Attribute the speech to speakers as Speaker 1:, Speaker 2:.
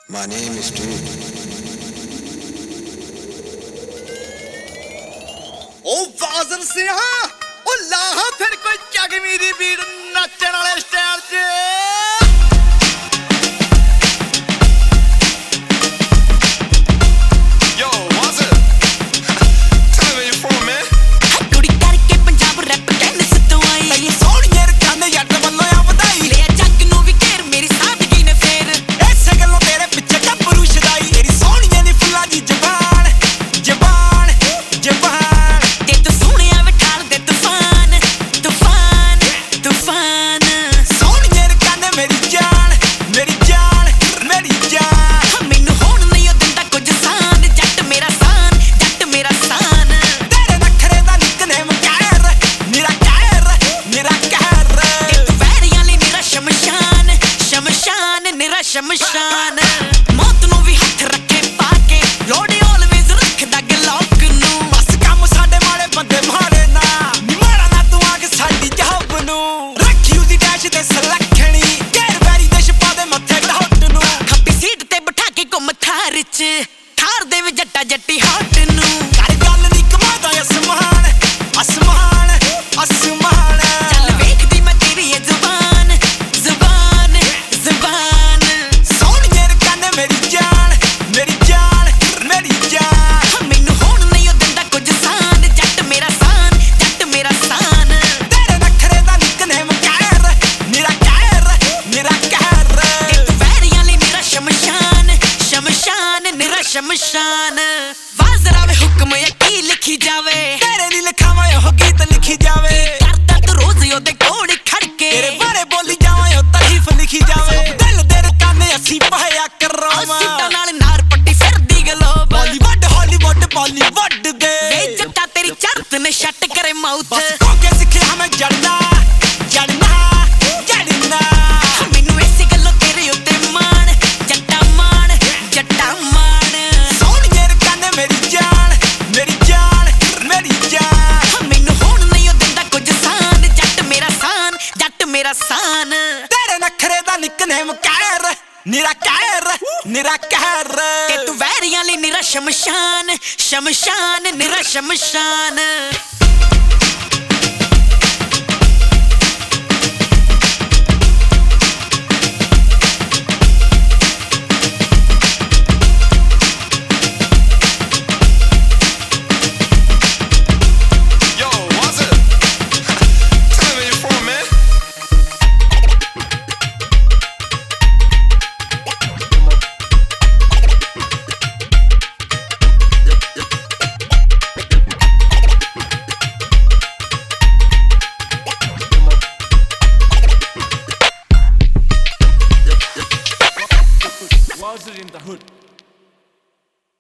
Speaker 1: My name is Dude.
Speaker 2: ਉਹ ਬਾਜ਼ਰ ਸਿਆ ਉਹ ਲਾਹਾ ਫਿਰ ਕੋਈ ਜਗਮੀ ਦੀ ਬੀੜ ਨੱਚਣ ਵਾਲੇ ਸਟਾਈਲ 'ਚ ਸ਼ਮਸ਼ਾਨ ਮੌਤ ਨੂੰ ਵੀ ਹੱਥ ਰੱਖੇ ਪਾ ਕੇ ਲੋੜੀ ਆਲਵੇਜ਼ ਰੱਖਦਾ ਗਲੌਕ ਨੂੰ ਬਸ ਕੰਮ ਸਾਡੇ ਮਾੜੇ ਬੰਦੇ ਮਾੜੇ ਨਾ ਨੀ ਮਾੜਾ ਨਾ ਤੂੰ ਆ ਕੇ ਸਾਡੀ ਜਹਾਬ ਨੂੰ ਰੱਖੀ ਉਹਦੀ ਡੈਸ਼ ਤੇ ਸਲੱਖਣੀ ਗੈਰ ਵੈਰੀ ਦੇ ਛਪਾ ਦੇ ਮੱਥੇ ਡਾਟ ਨੂੰ ਖੱਪੀ ਸੀਟ ਤੇ ਬਿਠਾ ਕੇ ਘੁੰਮ ਥਾਰ 'ਚ ਥਾਰ ਦੇ ਵੀ ਜੱਟਾ ਜੱਟੀ ਹੱਟ ਨੂੰ ਕਰ ਗੱਲ ਨਹੀਂ ਕਮਾਦਾ ਅਸਮਾਨ ਅਸਮਾਨ ਅਸਮਾਨ ਚੱਲ ਵੇਖਦੀ ਮੈਂ ਤੇਰੀ ਇਹ ਜ਼ੁਬਾਨ ਜ਼ੁਬਾਨ ਜ਼ੁਬਾਨ ਸ਼ਮਸ਼ਾਨ ਵਾਜ਼ਰਾ ਵੇ ਹੁਕਮ ਇਹ ਕੀ ਲਿਖੀ ਜਾਵੇ ਤੇਰੇ ਲਈ ਲਿਖਾਵਾਂ ਉਹ ਗੀਤ ਲਿਖੀ ਜਾਵੇ ਕਰਦਾ ਤੂੰ ਰੋਜ਼ ਉਹਦੇ ਕੋਲ ਖੜ ਕੇ ਤੇਰੇ ਬਾਰੇ ਬੋਲੀ ਜਾਵਾਂ ਉਹ ਤਾਰੀਫ ਲਿਖੀ ਜਾਵੇ ਦਿਲ ਦੇ ਰਕਾਨੇ ਅਸੀਂ ਪਾਇਆ ਕਰਾਵਾਂ ਸਿੱਟਾਂ ਨਾਲ ਨਾਰ ਪੱਟੀ ਫਿਰਦੀ ਗਲੋਬ ਹਾਲੀਵੁੱਡ ਬਾਲੀਵੁੱਡ ਦੇ ਵੇ ਜੱਟਾ ਤੇਰੀ ਚਰਤ ਨੇ ਛੱਟ ਕਰੇ ਮਾਊਥ ਬਸ ਕੋਕੇ ਸਿੱਖਿਆ ਮੈਂ ਜੜਨਾ ਜੜਨਾ ਜੜਨਾ ਮੈਨੂੰ ਇਸੇ ਗੱਲੋਂ ਤੇਰੇ ਉੱਤੇ ਮਾਣ ਜੱਟਾ ਮਾਣ ਜੱਟਾ ਮਾਣ ਸਾਨ ਤੇਰੇ ਨਖਰੇ ਦਾ ਨਿਕਨੇਮ ਕਹਿਰ ਨਿਰਾ ਕਹਿਰ ਨਿਰਾ ਕਹਿਰ ਤੇ ਤੂੰ ਵੈਰੀਆਂ ਲਈ ਨਿਰਾ ਸ਼ਮਸ਼ਾਨ ਸ਼ਮਸ਼ਾਨ ਨਿਰਾ ਸ਼ਮਸ਼ਾਨ